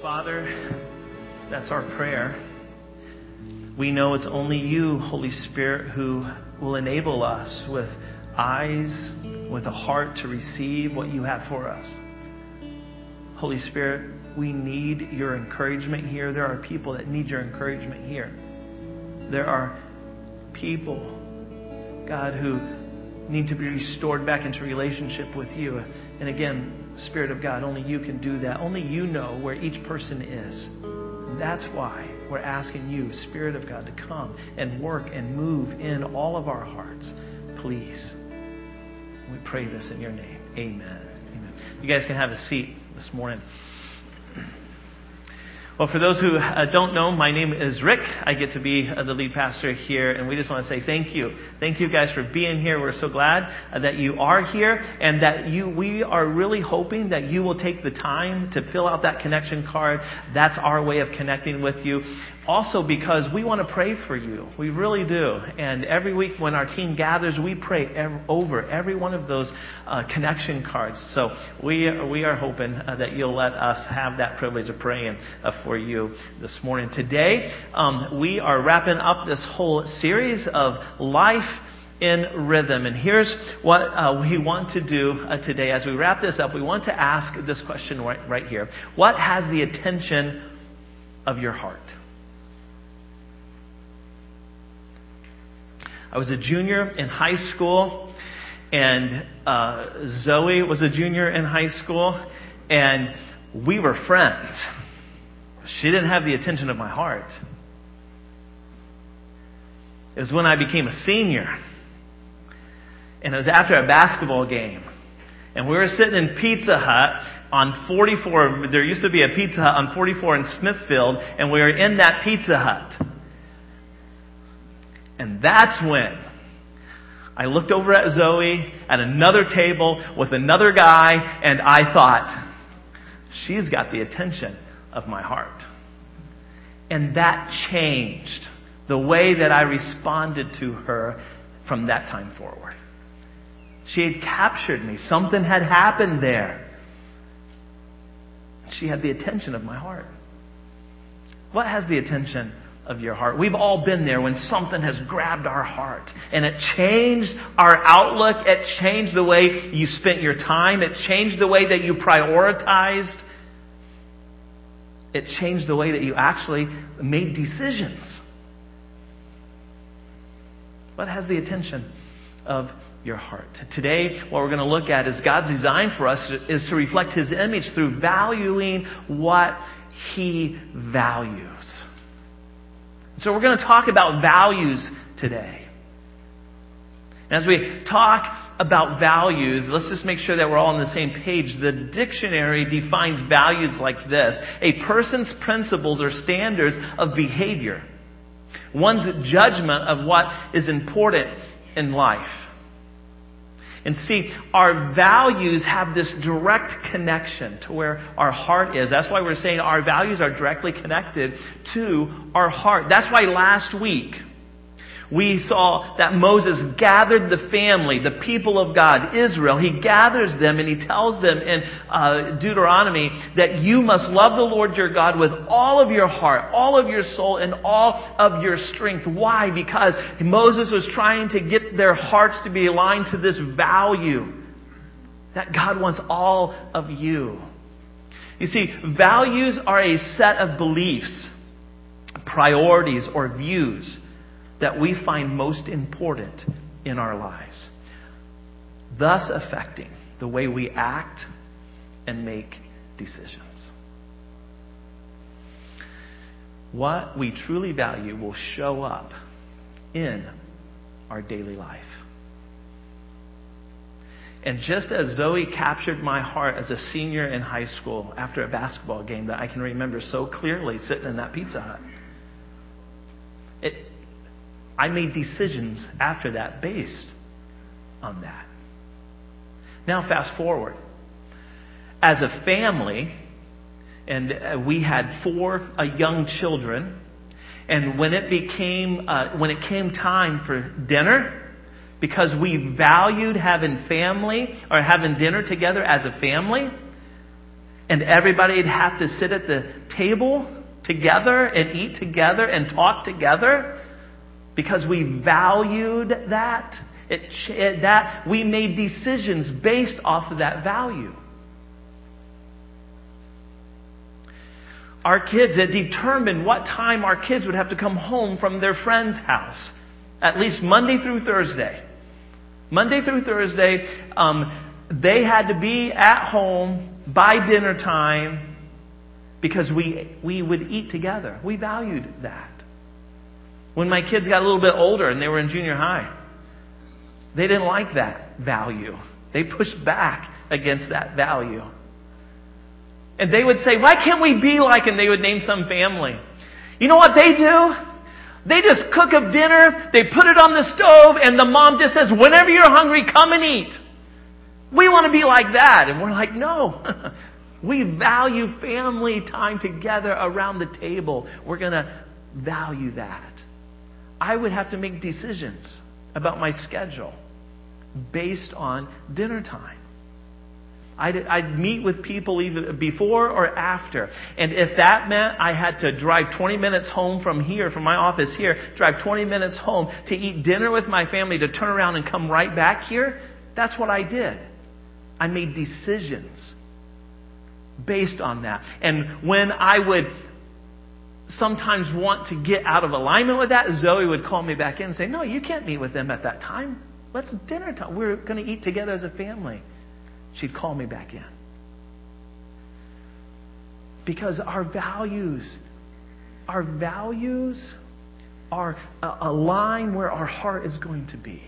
Father, that's our prayer. We know it's only you, Holy Spirit, who will enable us with eyes, with a heart to receive what you have for us. Holy Spirit, we need your encouragement here. There are people that need your encouragement here. There are people, God, who need to be restored back into relationship with you. And again, Spirit of God, only you can do that. Only you know where each person is. And that's why we're asking you, Spirit of God, to come and work and move in all of our hearts. Please. We pray this in your name. Amen. Amen. You guys can have a seat this morning. Well, for those who don't know, my name is Rick. I get to be the lead pastor here, and we just want to say thank you. Thank you guys for being here. We're so glad that you are here, and that we are really hoping that you will take the time to fill out that connection card. That's our way of connecting with you. Also, because we want to pray for you. We really do. And every week when our team gathers, we pray over every one of those connection cards. So we are hoping that you'll let us have that privilege of praying for you this morning. Today, we are wrapping up this whole series of Life in Rhythm. And here's what we want to do today. As we wrap this up, we want to ask this question right here. What has the attention of your heart? I was a junior in high school, and Zoe was a junior in high school, and we were friends. She didn't have the attention of my heart. It was when I became a senior, and it was after a basketball game, and we were sitting in Pizza Hut on 44. There used to be a Pizza Hut on 44 in Smithfield, and we were in that Pizza Hut. And that's when I looked over at Zoe at another table with another guy, and I thought, she's got the attention of my heart. And that changed the way that I responded to her from that time forward. She had captured me. Something had happened there. She had the attention of my heart. What has the attention of your heart? We've all been there when something has grabbed our heart and it changed our outlook. It changed the way you spent your time. It changed the way that you prioritized. It changed the way that you actually made decisions. What has the attention of your heart? Today, what we're going to look at is God's design for us is to reflect His image through valuing what He values. So we're going to talk about values today. And as we talk about values, let's just make sure that we're all on the same page. The dictionary defines values like this: a person's principles or standards of behavior, one's judgment of what is important in life. And see, our values have this direct connection to where our heart is. That's why we're saying our values are directly connected to our heart. That's why last week we saw that Moses gathered the family, the people of God, Israel. He gathers them and he tells them in Deuteronomy that you must love the Lord your God with all of your heart, all of your soul, and all of your strength. Why? Because Moses was trying to get their hearts to be aligned to this value that God wants all of you. You see, values are a set of beliefs, priorities, or views that we find most important in our lives, thus affecting the way we act and make decisions. What we truly value will show up in our daily life. And just as Zoe captured my heart as a senior in high school after a basketball game that I can remember so clearly sitting in that Pizza Hut, I made decisions after that based on that. Now fast forward. As a family, and we had 4 young children, and when it came time for dinner, because we valued having family or having dinner together as a family, And everybody'd have to sit at the table together and eat together and talk together because we valued that. That we made decisions based off of that value. Our kids, it determined what time our kids would have to come home from their friend's house. At least Monday through Thursday. Monday through Thursday, they had to be at home by dinner time because we would eat together. We valued that. When my kids got a little bit older and they were in junior high, they didn't like that value. They pushed back against that value. And they would say, why can't we be like, and they would name some family. You know what they do? They just cook up dinner, they put it on the stove, and the mom just says, whenever you're hungry, come and eat. We want to be like that. And we're like, no. We value family time together around the table. We're going to value that. I would have to make decisions about my schedule based on dinner time. I'd meet with people either before or after. And if that meant I had to drive 20 minutes home from here, from my office here, drive 20 minutes home to eat dinner with my family, to turn around and come right back here, that's what I did. I made decisions based on that. And when I would sometimes want to get out of alignment with that, Zoe would call me back in and say, no, you can't meet with them at that time. Let's dinner time. We're going to eat together as a family. She'd call me back in. Because our values are align where our heart is going to be.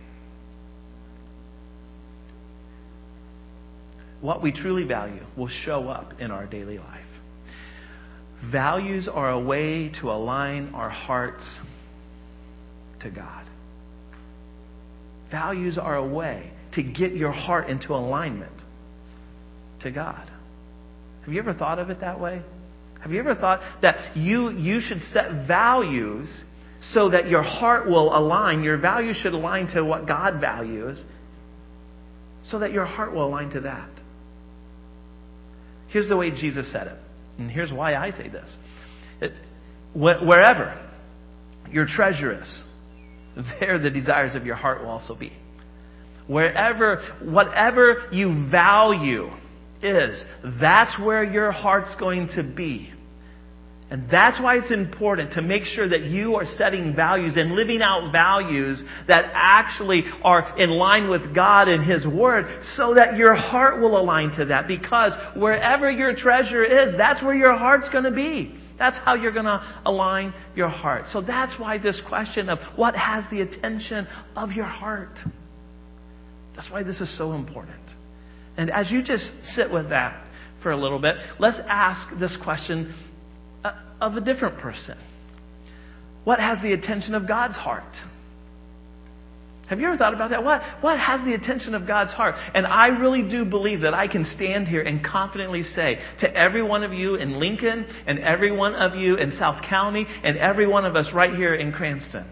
What we truly value will show up in our daily life. Values are a way to align our hearts to God. Values are a way to get your heart into alignment to God. Have you ever thought of it that way? Have you ever thought that you should set values so that your heart will align? Your values should align to what God values so that your heart will align to that. Here's the way Jesus said it. And here's why I say this. Wherever your treasure is, there the desires of your heart will also be. Whatever you value is, that's where your heart's going to be. And that's why it's important to make sure that you are setting values and living out values that actually are in line with God and His Word, so that your heart will align to that. Because wherever your treasure is, that's where your heart's going to be. That's how you're going to align your heart. So that's why this question of what has the attention of your heart. That's why this is so important. And as you just sit with that for a little bit, let's ask this question of a different person. What has the attention of God's heart? Have you ever thought about that? What has the attention of God's heart? And I really do believe that I can stand here and confidently say to every one of you in Lincoln, and every one of you in South County, and every one of us right here in Cranston,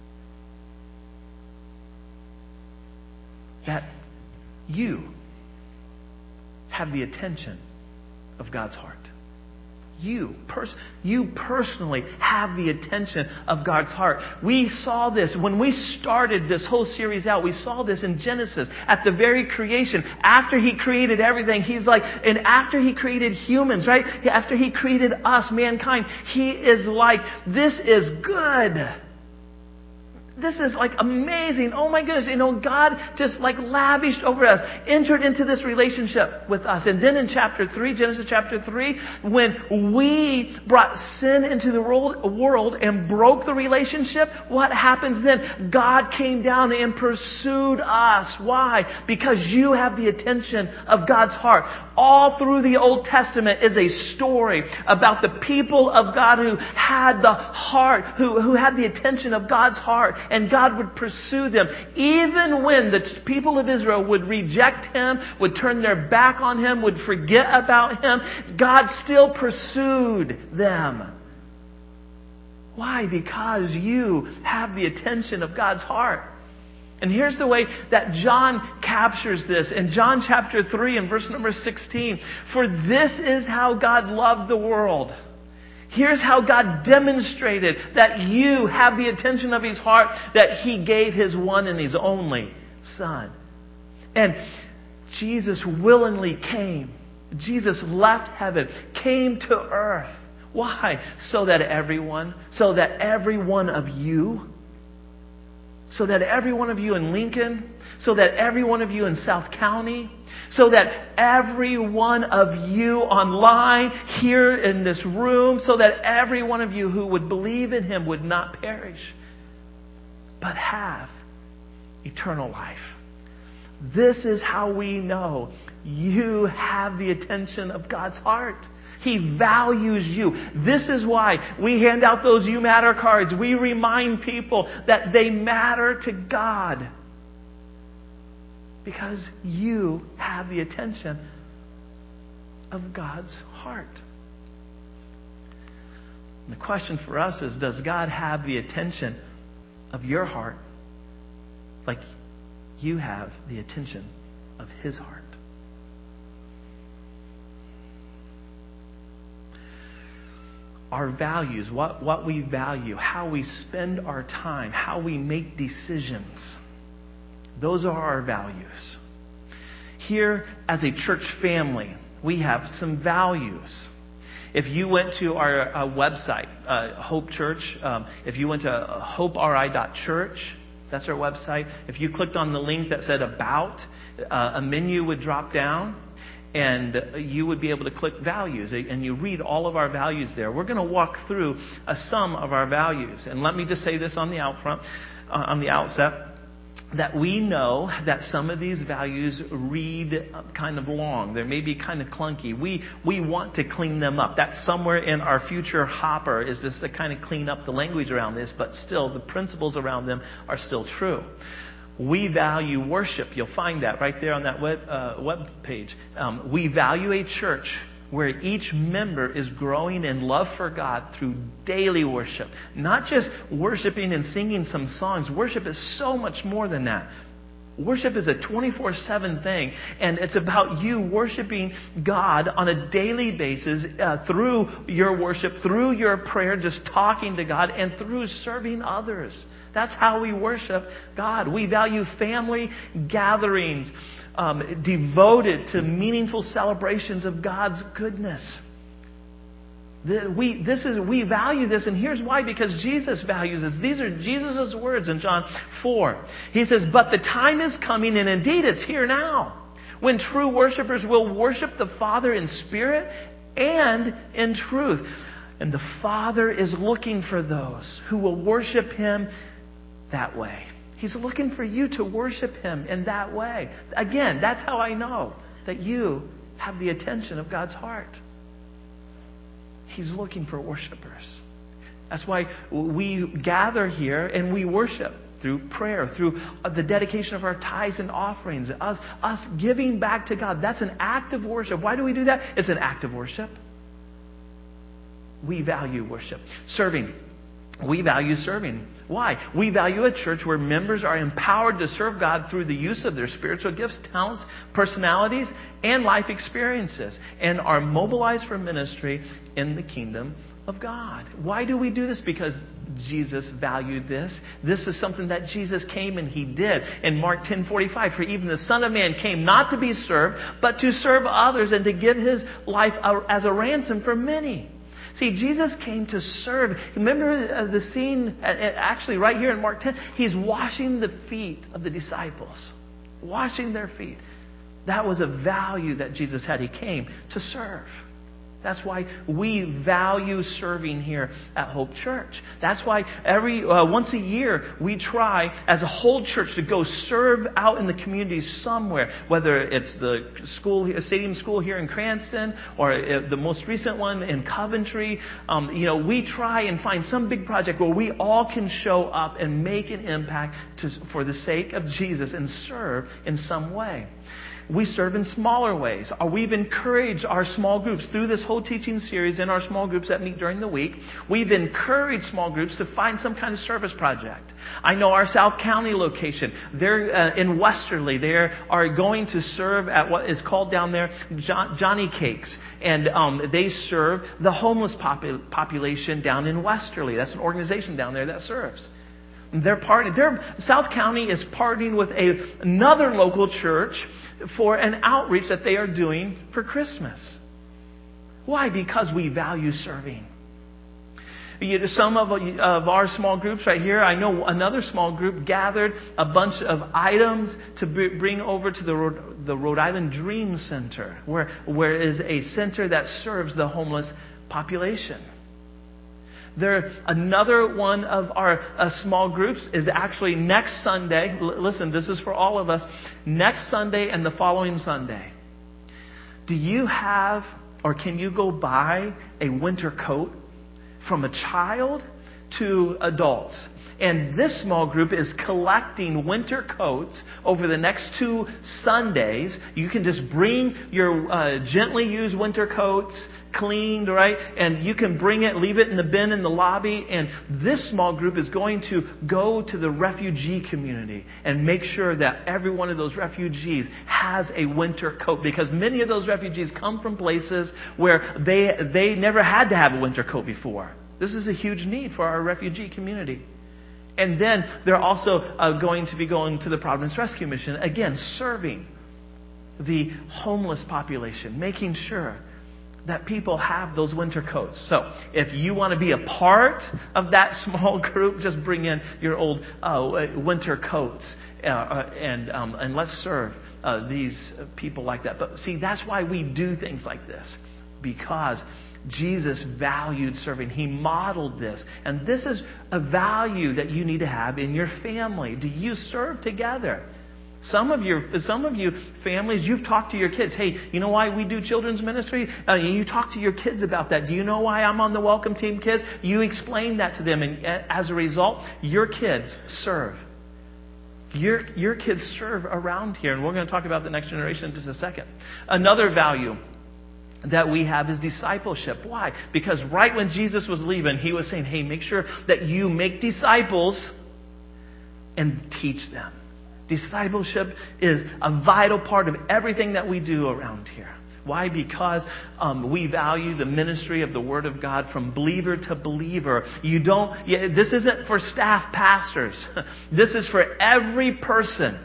that you have the attention of God's heart. You personally have the attention of God's heart. We saw this when we started this whole series out. We saw this in Genesis at the very creation. After He created everything, He's like, and after He created humans, right? After He created us, mankind, He is like, this is good. This is like amazing. Oh my goodness. God just like lavished over us, entered into this relationship with us. And then in Genesis chapter 3, when we brought sin into the world and broke the relationship, what happens then? God came down and pursued us. Why? Because you have the attention of God's heart. All through the Old Testament is a story about the people of God who had the heart, who had the attention of God's heart. And God would pursue them. Even when the people of Israel would reject Him, would turn their back on Him, would forget about Him, God still pursued them. Why? Because you have the attention of God's heart. And here's the way that John captures this. In John chapter 3 and verse number 16, for this is how God loved the world. Here's how God demonstrated that you have the attention of His heart, that He gave His one and His only Son. And Jesus willingly came. Jesus left heaven, came to earth. Why? So that every one of you, so that every one of you in Lincoln, so that every one of you in South County, so that every one of you online, here in this room, so that every one of you who would believe in Him would not perish, but have eternal life. This is how we know you have the attention of God's heart. He values you. This is why we hand out those You Matter cards. We remind people that they matter to God. Because you have the attention of God's heart. And the question for us is, does God have the attention of your heart like you have the attention of His heart? Our values, what we value, how we spend our time, how we make decisions, those are our values. Here, as a church family, we have some values. If you went to our website, Hope Church, if you went to hoperi.church, that's our website. If you clicked on the link that said About, a menu would drop down. And you would be able to click values, and you read all of our values there. We're going to walk through some of our values. And let me just say this on the outset, that we know that some of these values read kind of long. They may be kind of clunky. We want to clean them up. That's somewhere in our future hopper, is just to kind of clean up the language around this, but still the principles around them are still true. We value worship. You'll find that right there on that web page. We value a church where each member is growing in love for God through daily worship. Not just worshiping and singing some songs. Worship is so much more than that. Worship is a 24/7 thing, and it's about you worshiping God on a daily basis through your worship, through your prayer, just talking to God, and through serving others. That's how we worship God. We value family gatherings devoted to meaningful celebrations of God's goodness. We value this, and here's why. Because Jesus values this. These are Jesus' words in John 4. He says, "But the time is coming, and indeed it's here now, when true worshipers will worship the Father in spirit and in truth. And the Father is looking for those who will worship Him that way." He's looking for you to worship Him in that way. Again, that's how I know that you have the attention of God's heart. He's looking for worshipers. That's why we gather here and we worship through prayer, through the dedication of our tithes and offerings, us giving back to God. That's an act of worship. Why do we do that? It's an act of worship. We value worship. Serving. We value serving. Why? We value a church where members are empowered to serve God through the use of their spiritual gifts, talents, personalities, and life experiences, and are mobilized for ministry in the kingdom of God. Why do we do this? Because Jesus valued this. This is something that Jesus came and He did. In Mark 10:45, for even the Son of Man came not to be served, but to serve others and to give His life as a ransom for many. See, Jesus came to serve. Remember the scene, actually right here in Mark 10? He's washing the feet of the disciples. Washing their feet. That was a value that Jesus had. He came to serve. That's why we value serving here at Hope Church. That's why once a year we try as a whole church to go serve out in the community somewhere, whether it's the stadium school here in Cranston or the most recent one in Coventry. We try and find some big project where we all can show up and make an impact for the sake of Jesus and serve in some way. We serve in smaller ways. We've encouraged our small groups through this whole teaching series in our small groups that meet during the week. We've encouraged small groups to find some kind of service project. I know our South County location, they're in Westerly. They are going to serve at what is called down there Johnny Cakes. And they serve the homeless population down in Westerly. That's an organization down there that serves. South County is partnering with another local church for an outreach that they are doing for Christmas. Why? Because we value serving. Some of our small groups right here, I know another small group gathered a bunch of items to bring over to the Rhode Island Dream Center, where is a center that serves the homeless population. Another one of our small groups is actually next Sunday. Listen, this is for all of us. Next Sunday and the following Sunday. Do you have, or can you go buy a winter coat from a child to adults? And this small group is collecting winter coats over the next 2 Sundays. You can just bring your gently used winter coats, cleaned, right? And you can bring it, leave it in the bin in the lobby. And this small group is going to go to the refugee community and make sure that every one of those refugees has a winter coat. Because many of those refugees come from places where they never had to have a winter coat before. This is a huge need for our refugee community. And then they're also going to be going to the Providence Rescue Mission, again, serving the homeless population, making sure that people have those winter coats. So if you want to be a part of that small group, just bring in your old winter coats and let's serve these people like that. But see, that's why we do things like this, because Jesus valued serving. He modeled this. And this is a value that you need to have in your family. Do you serve together? Some of you families, you've talked to your kids. Hey, you know why we do children's ministry? You talk to your kids about that. Do you know why I'm on the welcome team, kids? You explain that to them. And as a result, your kids serve. Your kids serve around here. And we're going to talk about the next generation in just a second. Another value that we have is discipleship. Why? Because right when Jesus was leaving, he was saying, hey, make sure that you make disciples and teach them. Discipleship is a vital part of everything that we do around here. Why? Because we value the ministry of the Word of God from believer to believer. This isn't for staff pastors. This is for every person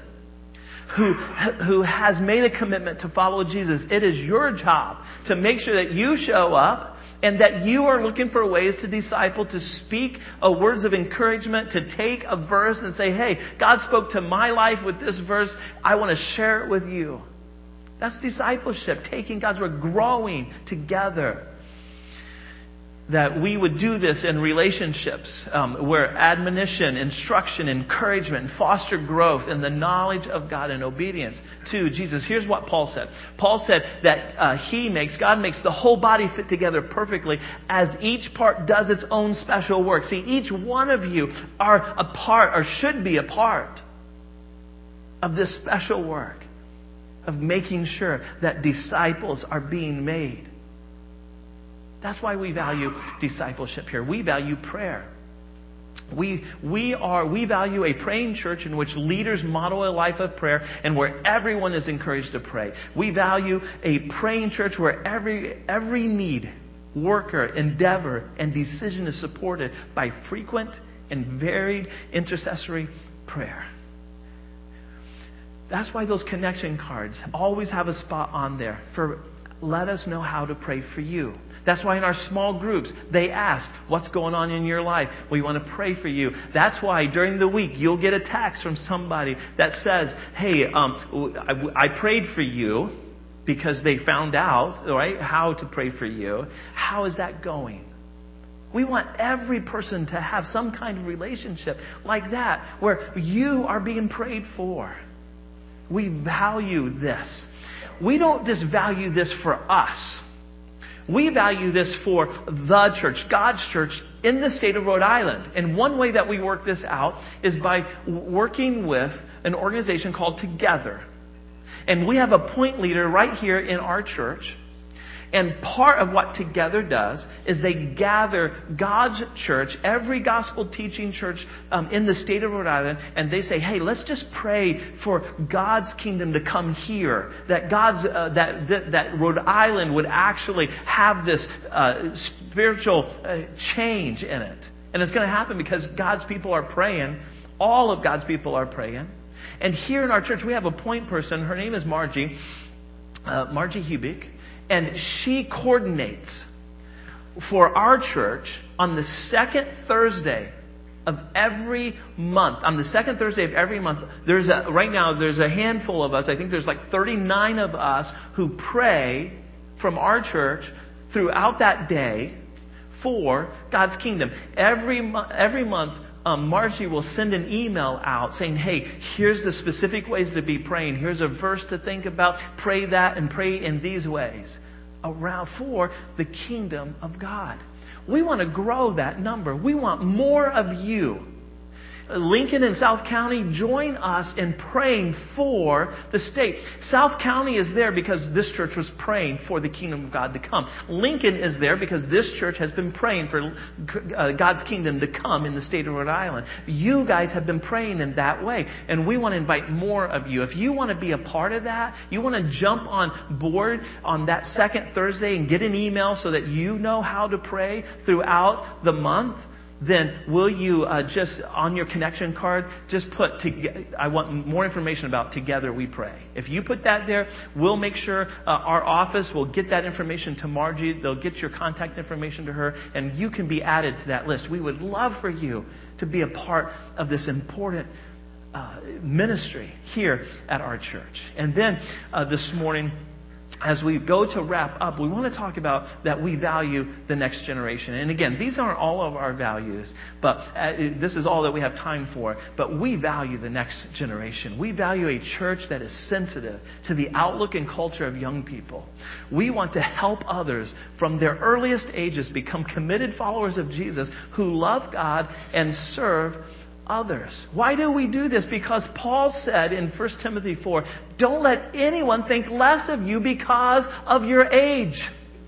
who has made a commitment to follow Jesus. It is your job to make sure that you show up and that you are looking for ways to disciple, to speak words of encouragement, to take a verse and say, hey, God spoke to my life with this verse. I want to share it with you. That's discipleship, taking God's word, growing together. That we would do this in relationships where admonition, instruction, encouragement, and foster growth in the knowledge of God and obedience to Jesus. Here's what Paul said. Paul said that God makes the whole body fit together perfectly as each part does its own special work. See, each one of you are a part, or should be a part, of this special work of making sure that disciples are being made. That's why we value discipleship here. We value prayer. We value a praying church in which leaders model a life of prayer and where everyone is encouraged to pray. We value a praying church where every need, worker, endeavor, and decision is supported by frequent and varied intercessory prayer. That's why those connection cards always have a spot on there for let us know how to pray for you. That's why in our small groups, they ask, what's going on in your life? We want to pray for you. That's why during the week, you'll get a text from somebody that says, hey, I prayed for you because they found out, right, how to pray for you. How is that going? We want every person to have some kind of relationship like that where you are being prayed for. We value this. We don't just value this for us. We value this for the church, God's church in the state of Rhode Island. And one way that we work this out is by working with an organization called Together. And we have a point leader right here in our church. And part of what Together does is they gather God's church, every gospel teaching church in the state of Rhode Island, and they say, hey, let's just pray for God's kingdom to come here. That that Rhode Island would actually have this spiritual change in it. And it's going to happen because God's people are praying. All of God's people are praying. And here in our church, we have a point person. Her name is Margie Hubik. And she coordinates for our church on the second Thursday of every month. On the second Thursday of every month, right now there's a handful of us. I think there's like 39 of us who pray from our church throughout that day for God's kingdom. Every month, Margie will send an email out saying, hey, here's the specific ways to be praying. Here's a verse to think about. Pray that and pray in these ways around for the kingdom of God. We want to grow that number. We want more of you. Lincoln and South County, join us in praying for the state. South County is there because this church was praying for the kingdom of God to come. Lincoln is there because this church has been praying for God's kingdom to come in the state of Rhode Island. You guys have been praying in that way, and we want to invite more of you. If you want to be a part of that, you want to jump on board on that second Thursday and get an email so that you know how to pray throughout the month, then will you just on your connection card, just put, I want more information about Together We Pray. If you put that there, we'll make sure our office will get that information to Margie. They'll get your contact information to her, and you can be added to that list. We would love for you to be a part of this important ministry here at our church. And then this morning, as we go to wrap up, we want to talk about that we value the next generation. And again, these aren't all of our values, but this is all that we have time for. But we value the next generation. We value a church that is sensitive to the outlook and culture of young people. We want to help others from their earliest ages become committed followers of Jesus who love God and serve others. Why do we do this? Because Paul said in 1 Timothy 4, don't let anyone think less of you because of your age.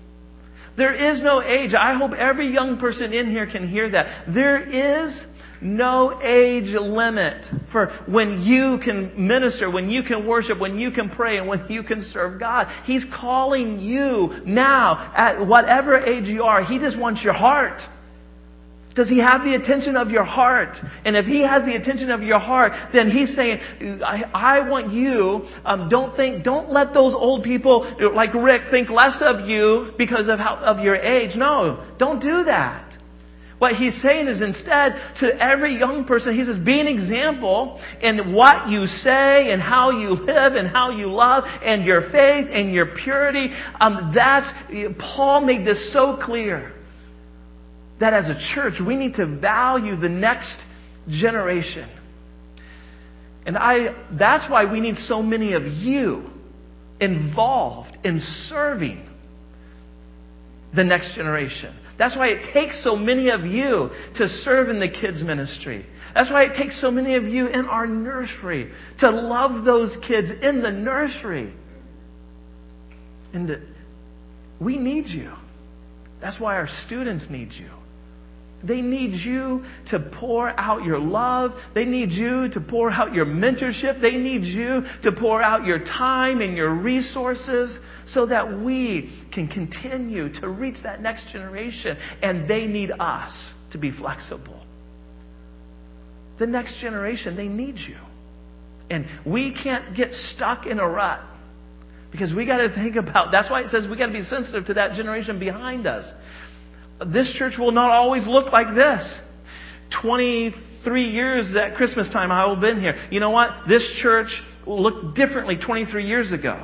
There is no age. I hope every young person in here can hear that. There is no age limit for when you can minister, when you can worship, when you can pray, and when you can serve God. He's calling you now at whatever age you are. He just wants your heart. Does He have the attention of your heart? And if He has the attention of your heart, then He's saying, I want you, don't let those old people like Rick think less of you because of your age. No, don't do that. What He's saying is instead to every young person, He says, be an example in what you say and how you live and how you love and your faith and your purity. Paul made this so clear. That as a church, we need to value the next generation. And that's why we need so many of you involved in serving the next generation. That's why it takes so many of you to serve in the kids' ministry. That's why it takes so many of you in our nursery to love those kids in the nursery. And we need you. That's why our students need you. They need you to pour out your love. They need you to pour out your mentorship. They need you to pour out your time and your resources so that we can continue to reach that next generation. And they need us to be flexible. The next generation, they need you. And we can't get stuck in a rut. Because we got to think about, that's why it says we got to be sensitive to that generation behind us. This church will not always look like this. 23 years at Christmas time I have been here. You know what? This church looked differently 23 years ago.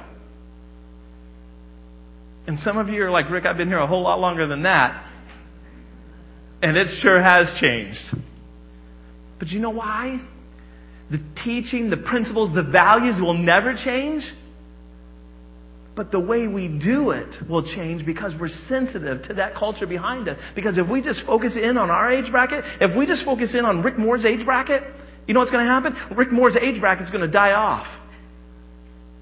And some of you are like, Rick, I've been here a whole lot longer than that. And it sure has changed. But you know why? The teaching, the principles, the values will never change. But the way we do it will change because we're sensitive to that culture behind us. Because if we just focus in on our age bracket, if we just focus in on Rick Moore's age bracket, you know what's going to happen? Rick Moore's age bracket is going to die off.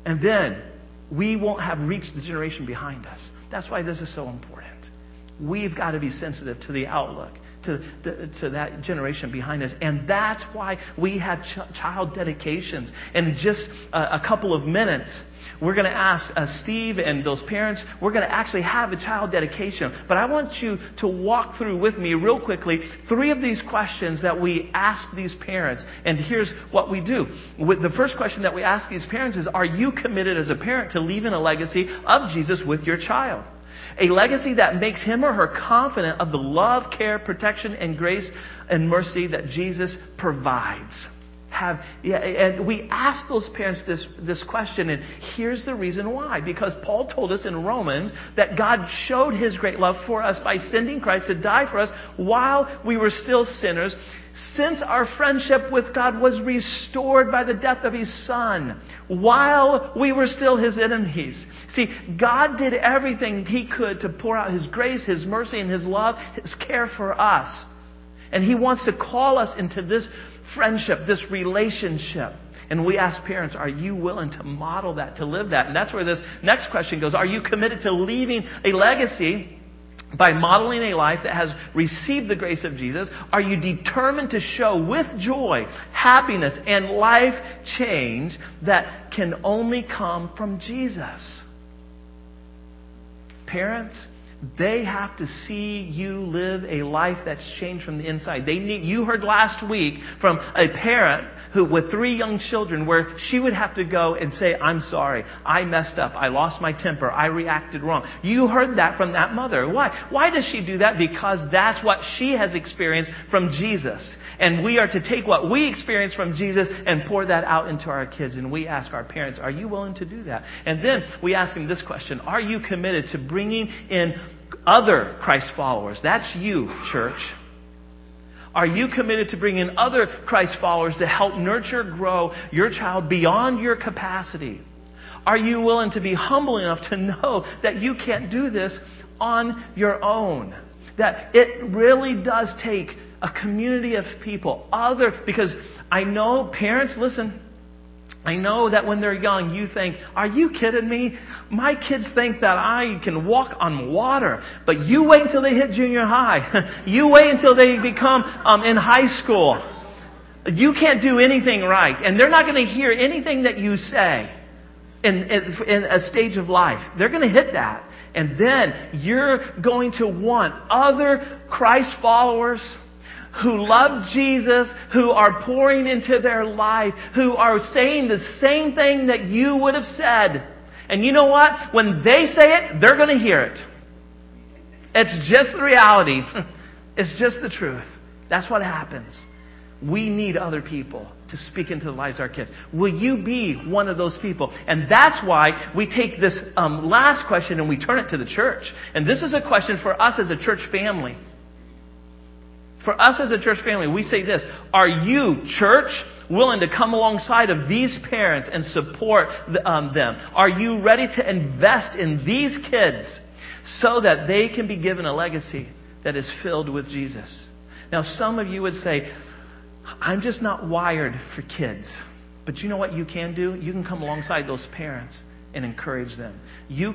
And then we won't have reached the generation behind us. That's why this is so important. We've got to be sensitive to the outlook, to that generation behind us. And that's why we have child dedications. And in just a couple of minutes, we're going to ask Steve and those parents, we're going to actually have a child dedication. But I want you to walk through with me real quickly 3 of these questions that we ask these parents. And here's what we do. The first question that we ask these parents is, are you committed as a parent to leaving a legacy of Jesus with your child? A legacy that makes him or her confident of the love, care, protection, and grace and mercy that Jesus provides. And we ask those parents this question, and here's the reason why. Because Paul told us in Romans that God showed his great love for us by sending Christ to die for us while we were still sinners, since our friendship with God was restored by the death of his Son while we were still his enemies. See, God did everything he could to pour out his grace, his mercy, and his love, his care for us. And he wants to call us into this friendship, this relationship. And we ask parents, are you willing to model that, to live that? And that's where this next question goes. Are you committed to leaving a legacy by modeling a life that has received the grace of Jesus? Are you determined to show with joy, happiness, and life change that can only come from Jesus? Parents, they have to see you live a life that's changed from the inside. You heard last week from a parent who, with 3 young children, where she would have to go and say, I'm sorry, I messed up, I lost my temper, I reacted wrong. You heard that from that mother. Why? Why does she do that? Because that's what she has experienced from Jesus. And we are to take what we experience from Jesus and pour that out into our kids. And we ask our parents, are you willing to do that? And then we ask them this question: are you committed to bringing in other Christ followers? That's you, church. Are you committed to bring in other Christ followers to help nurture, grow your child beyond your capacity? Are you willing to be humble enough to know that you can't do this on your own? That it really does take a community of people. Because I know, parents, listen, I know that when they're young, you think, are you kidding me? My kids think that I can walk on water. But you wait until they hit junior high. You wait until they become in high school. You can't do anything right. And they're not going to hear anything that you say in a stage of life. They're going to hit that. And then you're going to want other Christ followers who love Jesus, who are pouring into their life, who are saying the same thing that you would have said. And you know what? When they say it, they're going to hear it. It's just the reality. It's just the truth. That's what happens. We need other people to speak into the lives of our kids. Will you be one of those people? And that's why we take this last question and we turn it to the church. And this is a question for us as a church family. For us as a church family, we say this: are you, church, willing to come alongside of these parents and support them? Are you ready to invest in these kids so that they can be given a legacy that is filled with Jesus? Now, some of you would say, I'm just not wired for kids. But you know what you can do? You can come alongside those parents and encourage them. You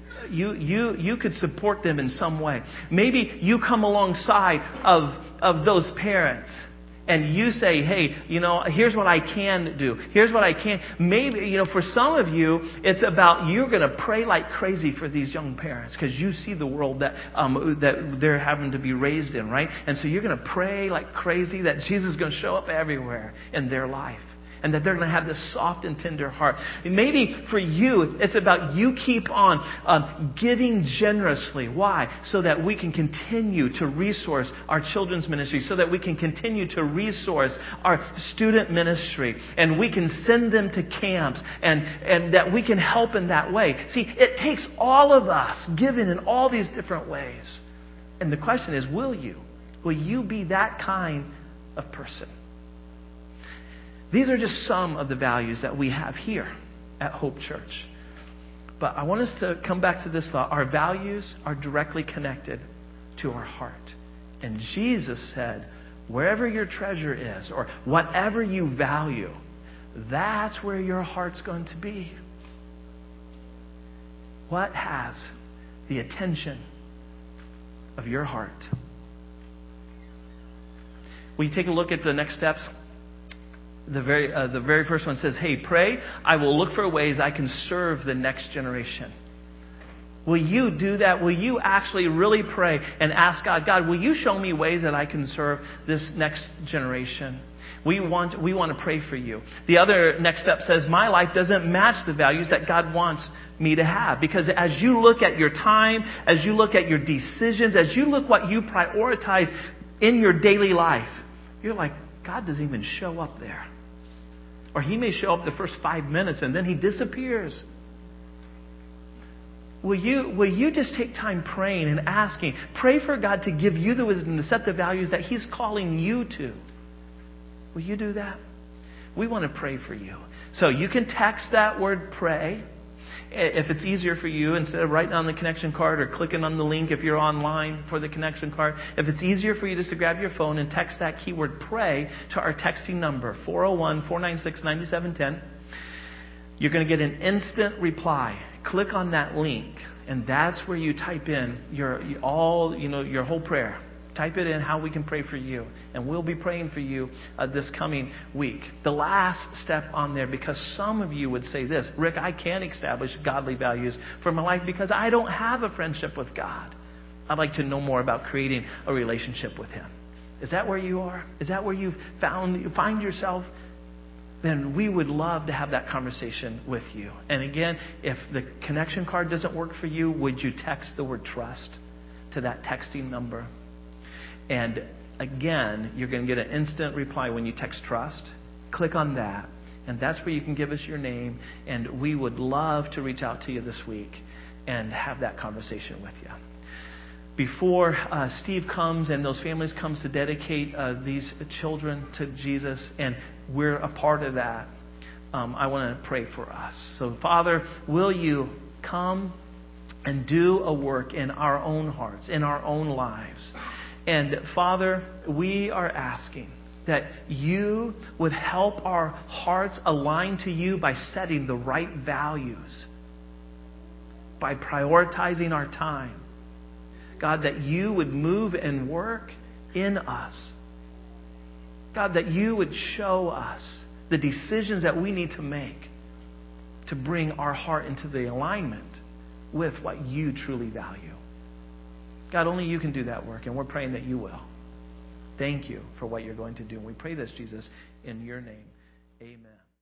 could support them in some way. Maybe you come alongside of those parents and you say, hey, here's what I can do. Here's what I can. Maybe, for some of you, it's about you're going to pray like crazy for these young parents because you see the world that they're having to be raised in, right? And so you're going to pray like crazy that Jesus is going to show up everywhere in their life. And that they're going to have this soft and tender heart. And maybe for you, it's about you keep on giving generously. Why? So that we can continue to resource our children's ministry. So that we can continue to resource our student ministry. And we can send them to camps. And that we can help in that way. See, it takes all of us giving in all these different ways. And the question is, will you? Will you be that kind of person? These are just some of the values that we have here at Hope Church. But I want us to come back to this thought. Our values are directly connected to our heart. And Jesus said, wherever your treasure is, or whatever you value, that's where your heart's going to be. what has the attention of your heart? Will you take a look at the next steps? The very first one says, hey, pray. I will look for ways I can serve the next generation. Will you do that? Will you actually really pray and ask God, God, will you show me ways that I can serve this next generation? We want to pray for you. The other next step says, my life doesn't match the values that God wants me to have. Because as you look at your time, as you look at your decisions, as you look what you prioritize in your daily life, you're like, God doesn't even show up there. Or He may show up the first 5 minutes and then He disappears. Will you just take time praying and asking? Pray for God to give you the wisdom to set the values that He's calling you to. Will you do that? We want to pray for you. So you can text that word pray. If it's easier for you, instead of writing on the connection card or clicking on the link if you're online for the connection card, if it's easier for you just to grab your phone and text that keyword pray to our texting number, 401-496-9710, you're going to get an instant reply. Click on that link, and that's where you type in your whole prayer. Type it in, how we can pray for you. And we'll be praying for you this coming week. The last step on there, because some of you would say this, Rick, I can't establish godly values for my life because I don't have a friendship with God. I'd like to know more about creating a relationship with Him. Is that where you are? Is that where you find yourself? Then we would love to have that conversation with you. And again, if the connection card doesn't work for you, would you text the word trust to that texting number? And again, you're going to get an instant reply when you text trust. Click on that. And that's where you can give us your name. And we would love to reach out to you this week and have that conversation with you. Before Steve comes and those families comes to dedicate these children to Jesus, and we're a part of that, I want to pray for us. So, Father, will you come and do a work in our own hearts, in our own lives? And Father, we are asking that you would help our hearts align to you by setting the right values, by prioritizing our time. God, that you would move and work in us. God, that you would show us the decisions that we need to make to bring our heart into the alignment with what you truly value. God, only you can do that work, and we're praying that you will. Thank you for what you're going to do. And we pray this, Jesus, in your name. Amen.